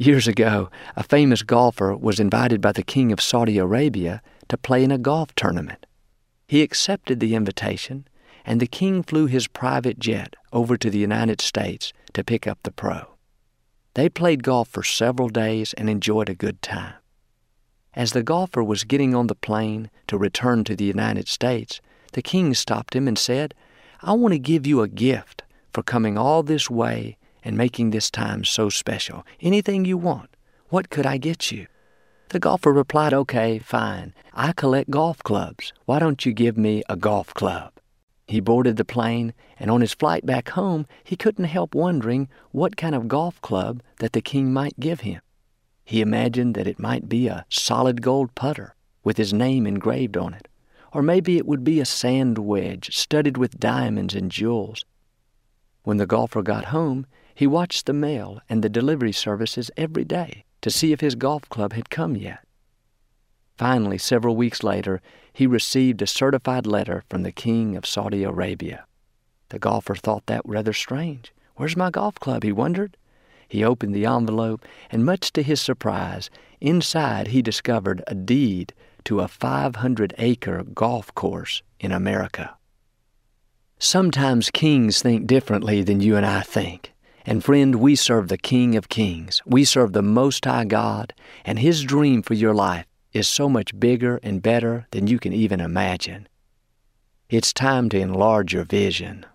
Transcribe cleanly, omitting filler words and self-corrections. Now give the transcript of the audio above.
Years ago, a famous golfer was invited by the king of Saudi Arabia to play in a golf tournament. He accepted the invitation, and the king flew his private jet over to the United States to pick up the pro. They played golf for several days and enjoyed a good time. As the golfer was getting on the plane to return to the United States, the king stopped him and said, "I want to give you a gift for coming all this way and making this time so special. Anything you want. What could I get you?" The golfer replied, "Okay, fine. I collect golf clubs. Why don't you give me a golf club?" He boarded the plane, and on his flight back home, he couldn't help wondering what kind of golf club that the king might give him. He imagined that it might be a solid gold putter with his name engraved on it, or maybe it would be a sand wedge studded with diamonds and jewels. When the golfer got home, he watched the mail and the delivery services every day to see if his golf club had come yet. Finally, several weeks later, he received a certified letter from the king of Saudi Arabia. The golfer thought that rather strange. "Where's my golf club?" he wondered. He opened the envelope, and much to his surprise, inside he discovered a deed to a 500-acre golf course in America. Sometimes kings think differently than you and I think. And friend, we serve the King of Kings. We serve the Most High God, and His dream for your life is so much bigger and better than you can even imagine. It's time to enlarge your vision.